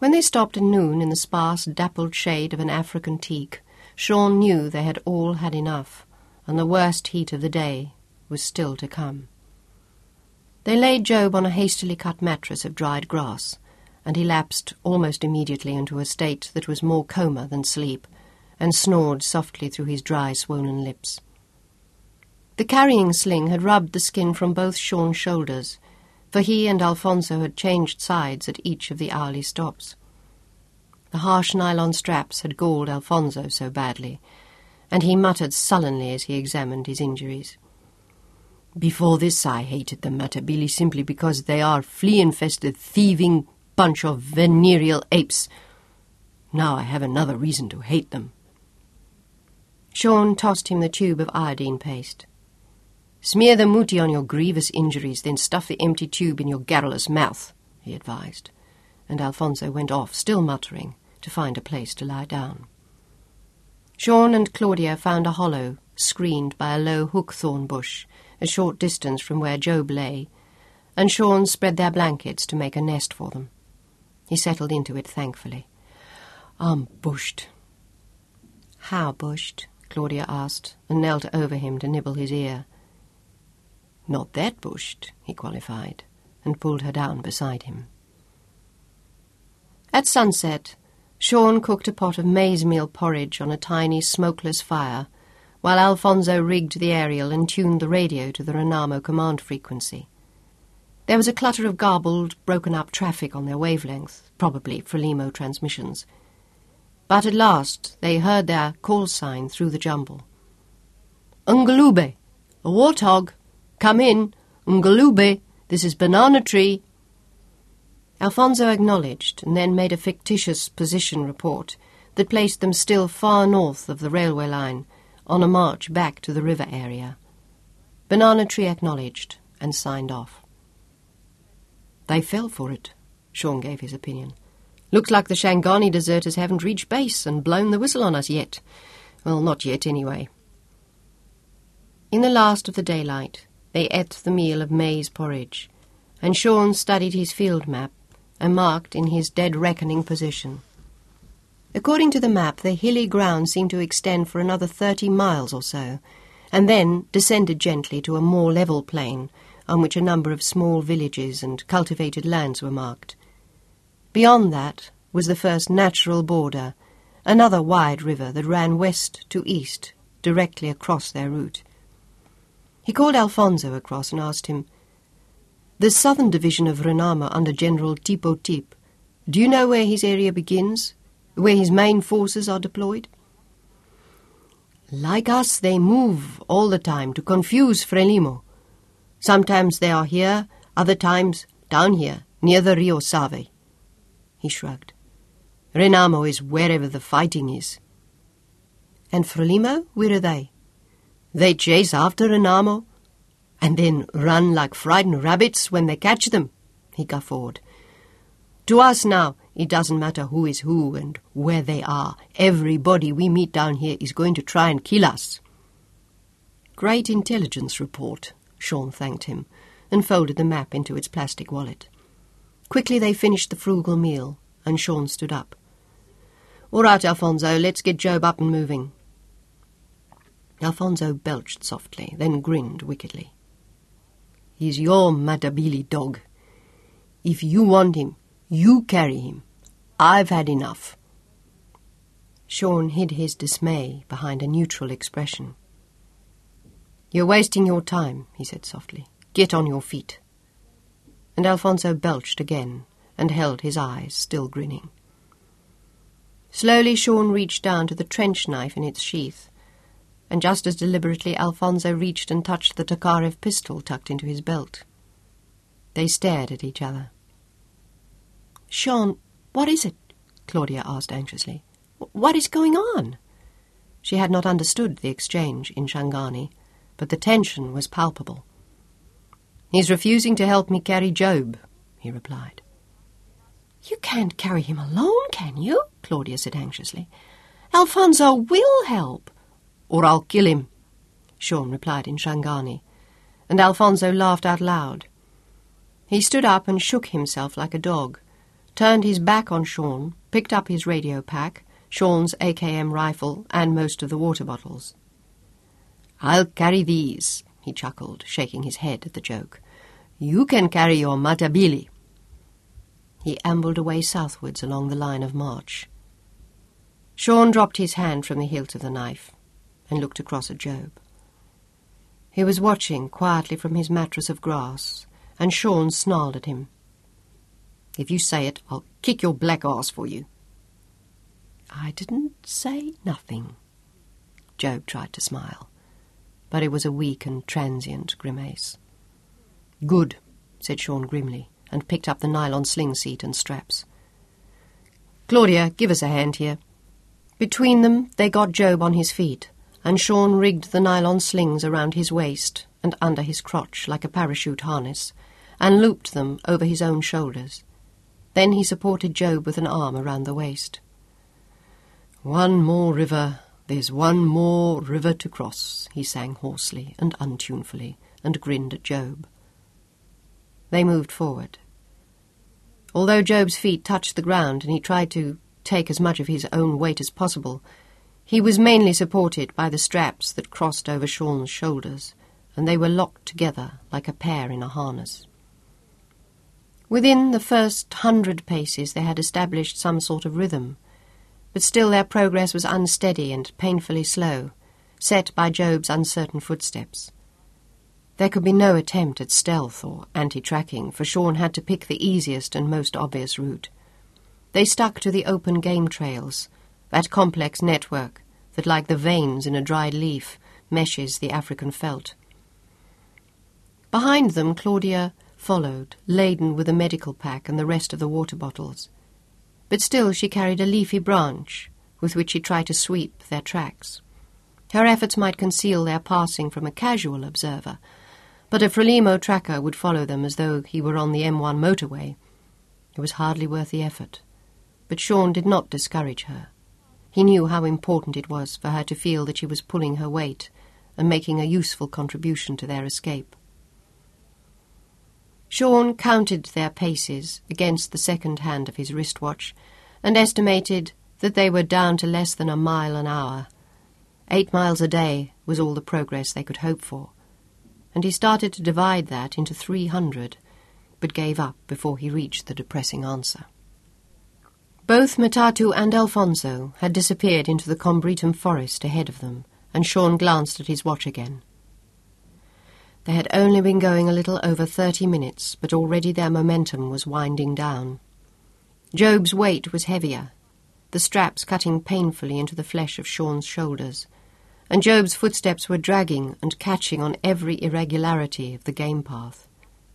When they stopped at noon in the sparse, dappled shade of an African teak, Sean knew they had all had enough, and the worst heat of the day was still to come. They laid Job on a hastily cut mattress of dried grass, and he lapsed almost immediately into a state that was more coma than sleep, and snored softly through his dry, swollen lips. The carrying sling had rubbed the skin from both Sean's shoulders, for he and Alfonso had changed sides at each of the hourly stops. The harsh nylon straps had galled Alfonso so badly, and he muttered sullenly as he examined his injuries. "Before this I hated them, Matabili, simply because they are flea-infested, thieving bunch of venereal apes. Now I have another reason to hate them." Sean tossed him the tube of iodine paste. "Smear the muti on your grievous injuries, then stuff the empty tube in your garrulous mouth," he advised, and Alfonso went off, still muttering, to find a place to lie down. Sean and Claudia found a hollow, screened by a low hookthorn bush, a short distance from where Job lay, and Sean spread their blankets to make a nest for them. He settled into it thankfully. "I'm bushed." "How bushed?" Claudia asked, and knelt over him to nibble his ear. "Not that bushed," he qualified, and pulled her down beside him. At sunset, Sean cooked a pot of maize-meal porridge on a tiny, smokeless fire, while Alfonso rigged the aerial and tuned the radio to the Renamo command frequency. There was a clutter of garbled, broken-up traffic on their wavelength, probably Frelimo transmissions. But at last they heard their call sign through the jumble. "Ngulube! A warthog! Come in! Ngulube! This is Banana Tree!" Alfonso acknowledged and then made a fictitious position report that placed them still far north of the railway line, on a march back to the river area. Banana Tree acknowledged and signed off. "They fell for it," Sean gave his opinion. "Looks like the Shangani deserters haven't reached base and blown the whistle on us yet. Well, not yet, anyway." In the last of the daylight, they ate the meal of maize porridge, and Sean studied his field map and marked in his dead reckoning position. According to the map, the hilly ground seemed to extend for another 30 miles or so, and then descended gently to a more level plain, on which a number of small villages and cultivated lands were marked. Beyond that was the first natural border, another wide river that ran west to east, directly across their route. He called Alfonso across and asked him, "The southern division of Renamo under General Tipo Tip, do you know where his area begins, where his main forces are deployed?" "Like us, they move all the time to confuse Frelimo. Sometimes they are here, other times down here, near the Rio Save." He shrugged. "Renamo is wherever the fighting is." "And Frelimo, where are they?" "They chase after Renamo, and then run like frightened rabbits when they catch them," he guffawed. "To us now, it doesn't matter who is who and where they are. Everybody we meet down here is going to try and kill us." "Great intelligence report," Sean thanked him, and folded the map into its plastic wallet. Quickly they finished the frugal meal, and Sean stood up. "All right, Alfonso, let's get Job up and moving." Alfonso belched softly, then grinned wickedly. "He's your Matabili dog. If you want him, you carry him. I've had enough." Sean hid his dismay behind a neutral expression. "You're wasting your time," he said softly. "Get on your feet." And Alfonso belched again and held his eyes, still grinning. Slowly Sean reached down to the trench knife in its sheath, and just as deliberately Alfonso reached and touched the Tokarev pistol tucked into his belt. They stared at each other. "Sean, what is it?" Claudia asked anxiously. "What is going on?" She had not understood the exchange in Shangani, but the tension was palpable. "He's refusing to help me carry Job," he replied. "You can't carry him alone, can you?" Claudia said anxiously. "Alfonso will help." "Or I'll kill him," Sean replied in Shangani, and Alfonso laughed out loud. He stood up and shook himself like a dog, turned his back on Sean, picked up his radio pack, Sean's AKM rifle, and most of the water bottles. "I'll carry these," he chuckled, shaking his head at the joke. "You can carry your matabili." He ambled away southwards along the line of march. Sean dropped his hand from the hilt of the knife and looked across at Job. He was watching quietly from his mattress of grass, and Sean snarled at him. "If you say it, I'll kick your black arse for you." "I didn't say nothing." Job tried to smile, but it was a weak and transient grimace. "Good," said Sean grimly, and picked up the nylon sling seat and straps. "Claudia, give us a hand here." Between them they got Job on his feet, and Sean rigged the nylon slings around his waist and under his crotch like a parachute harness, and looped them over his own shoulders. Then he supported Job with an arm around the waist. "One more river, there's one more river to cross," he sang hoarsely and untunefully, and grinned at Job. They moved forward. Although Job's feet touched the ground and he tried to take as much of his own weight as possible, he was mainly supported by the straps that crossed over Sean's shoulders, and they were locked together like a pair in a harness. Within the first 100 paces they had established some sort of rhythm, but still their progress was unsteady and painfully slow, set by Job's uncertain footsteps. There could be no attempt at stealth or anti-tracking, for Sean had to pick the easiest and most obvious route. They stuck to the open game trails, that complex network that, like the veins in a dried leaf, meshes the African veldt. Behind them, Claudia followed, laden with the medical pack and the rest of the water bottles. But still she carried a leafy branch with which she tried to sweep their tracks. Her efforts might conceal their passing from a casual observer, but a Frelimo tracker would follow them as though he were on the M1 motorway. It was hardly worth the effort. But Sean did not discourage her. He knew how important it was for her to feel that she was pulling her weight and making a useful contribution to their escape. Sean counted their paces against the second hand of his wristwatch and estimated that they were down to less than a mile an hour. 8 miles a day was all the progress they could hope for, and he started to divide that into 300, but gave up before he reached the depressing answer. Both Matatu and Alfonso had disappeared into the Combretum forest ahead of them, and Sean glanced at his watch again. They had only been going a little over 30 minutes, but already their momentum was winding down. Job's weight was heavier, the straps cutting painfully into the flesh of Sean's shoulders, and Job's footsteps were dragging and catching on every irregularity of the game path.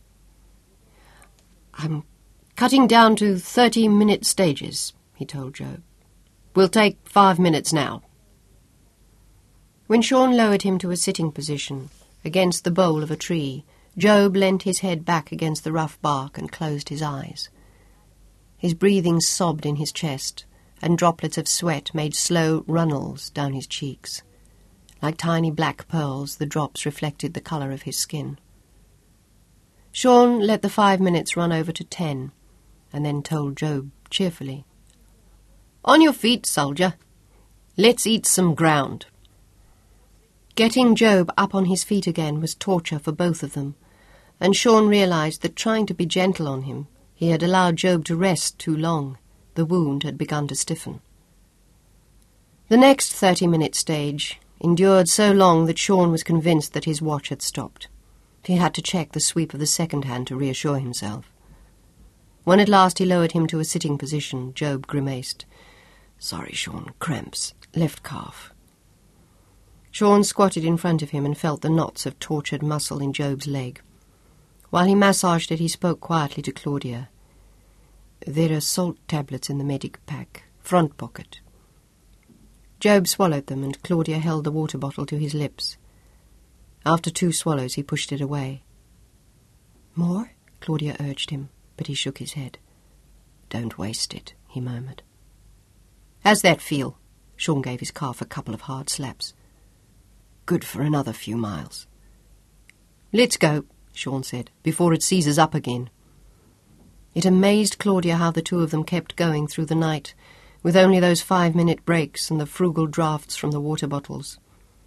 "I'm cutting down to 30-minute stages," he told Job. "We'll take 5 minutes now." When Sean lowered him to a sitting position against the bole of a tree, Job leant his head back against the rough bark and closed his eyes. His breathing sobbed in his chest, and droplets of sweat made slow runnels down his cheeks. Like tiny black pearls, the drops reflected the colour of his skin. Sean let the 5 minutes run over to 10, and then told Job cheerfully, "On your feet, soldier. Let's eat some ground." Getting Job up on his feet again was torture for both of them, and Sean realized that trying to be gentle on him, he had allowed Job to rest too long. The wound had begun to stiffen. The next 30-minute stage endured so long that Sean was convinced that his watch had stopped. He had to check the sweep of the second hand to reassure himself. When at last he lowered him to a sitting position, Job grimaced. "Sorry, Sean, cramps, left calf." Sean squatted in front of him and felt the knots of tortured muscle in Job's leg. While he massaged it, he spoke quietly to Claudia. "There are salt tablets in the medic pack, front pocket." Job swallowed them, and Claudia held the water bottle to his lips. After 2 swallows, he pushed it away. "More?" Claudia urged him, but he shook his head. "Don't waste it," he murmured. "How's that feel?" Sean gave his calf a couple of hard slaps. "Good for another few miles." "Let's go," Sean said, "before it seizes up again." It amazed Claudia how the two of them kept going through the night, with only those 5-minute breaks and the frugal draughts from the water bottles.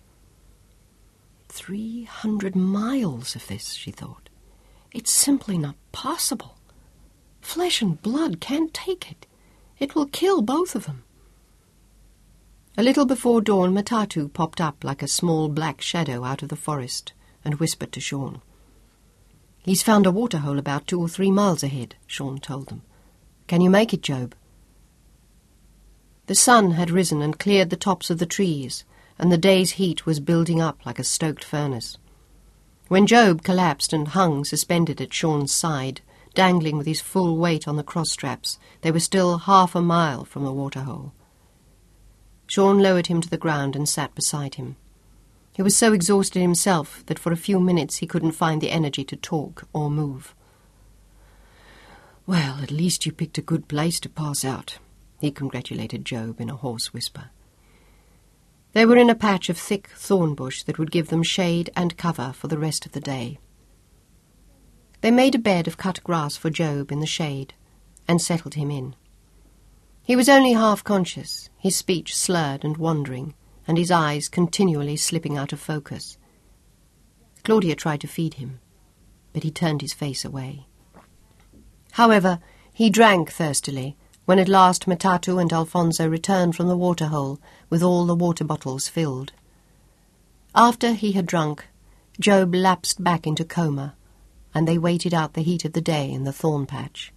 300 miles of this, she thought. It's simply not possible. Flesh and blood can't take it. It will kill both of them. A little before dawn, Matatu popped up like a small black shadow out of the forest and whispered to Sean. "He's found a waterhole about 2 or 3 miles ahead," Sean told them. "Can you make it, Job?" The sun had risen and cleared the tops of the trees, and the day's heat was building up like a stoked furnace. When Job collapsed and hung suspended at Sean's side, dangling with his full weight on the cross-straps, they were still 1/2 mile from the waterhole. Sean lowered him to the ground and sat beside him. He was so exhausted himself that for a few minutes he couldn't find the energy to talk or move. "Well, at least you picked a good place to pass out," he congratulated Job in a hoarse whisper. They were in a patch of thick thorn bush that would give them shade and cover for the rest of the day. They made a bed of cut grass for Job in the shade and settled him in. He was only half conscious, his speech slurred and wandering, and his eyes continually slipping out of focus. Claudia tried to feed him, but he turned his face away. However, he drank thirstily when at last Matatu and Alfonso returned from the waterhole with all the water bottles filled. After he had drunk, Job lapsed back into coma, and they waited out the heat of the day in the thorn patch.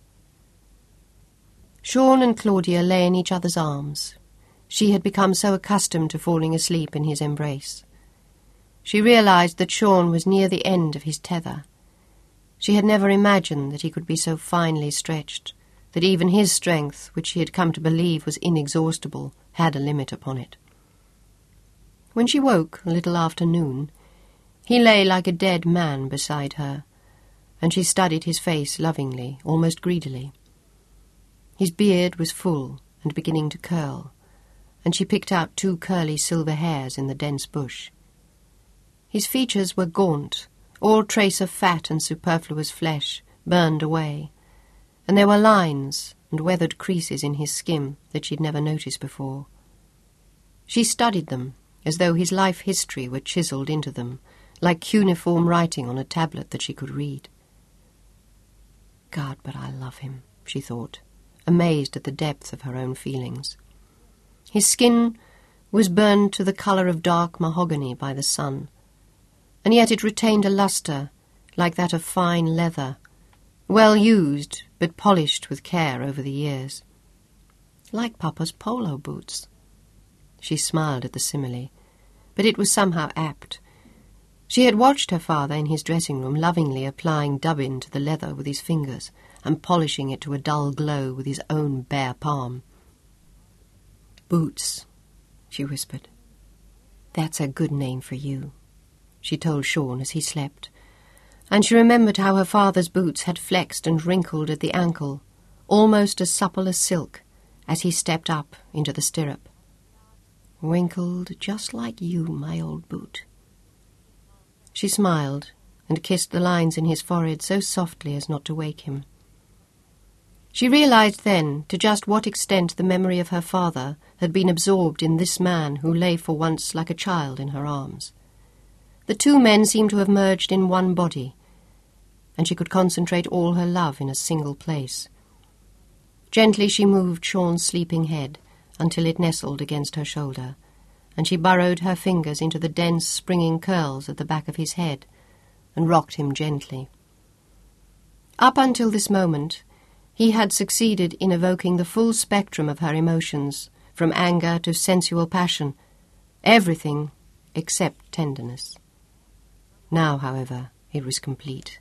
Sean and Claudia lay in each other's arms. She had become so accustomed to falling asleep in his embrace. She realized that Sean was near the end of his tether. She had never imagined that he could be so finely stretched, that even his strength, which she had come to believe was inexhaustible, had a limit upon it. When she woke, a little after noon, he lay like a dead man beside her, and she studied his face lovingly, almost greedily. His beard was full and beginning to curl, and she picked out 2 curly silver hairs in the dense bush. His features were gaunt, all trace of fat and superfluous flesh burned away, and there were lines and weathered creases in his skin that she'd never noticed before. She studied them as though his life history were chiselled into them, like cuneiform writing on a tablet that she could read. God, but I love him, she thought, amazed at the depth of her own feelings. His skin was burned to the colour of dark mahogany by the sun, and yet it retained a lustre like that of fine leather, well used but polished with care over the years. Like Papa's polo boots. She smiled at the simile, but it was somehow apt. She had watched her father in his dressing room lovingly applying dubbin to the leather with his fingers and polishing it to a dull glow with his own bare palm. "Boots," she whispered. "That's a good name for you," she told Sean as he slept, and she remembered how her father's boots had flexed and wrinkled at the ankle, almost as supple as silk, as he stepped up into the stirrup. "Wrinkled just like you, my old boot." She smiled and kissed the lines in his forehead so softly as not to wake him. She realized then to just what extent the memory of her father had been absorbed in this man who lay for once like a child in her arms. The 2 men seemed to have merged in one body, and she could concentrate all her love in a single place. Gently she moved Sean's sleeping head until it nestled against her shoulder, and she burrowed her fingers into the dense, springing curls at the back of his head and rocked him gently. Up until this moment, he had succeeded in evoking the full spectrum of her emotions, from anger to sensual passion, everything except tenderness. Now, however, it was complete.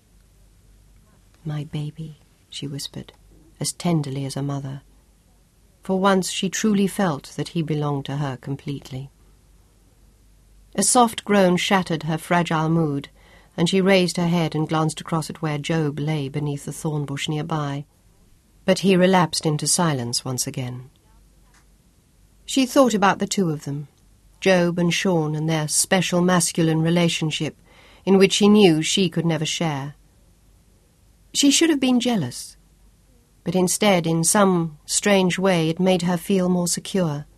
"My baby," she whispered, as tenderly as a mother. For once she truly felt that he belonged to her completely. A soft groan shattered her fragile mood, and she raised her head and glanced across at where Job lay beneath the thorn bush nearby. But he relapsed into silence once again. She thought about the 2 of them, Job and Sean, and their special masculine relationship, in which she knew she could never share. She should have been jealous, but instead, in some strange way, it made her feel more secure.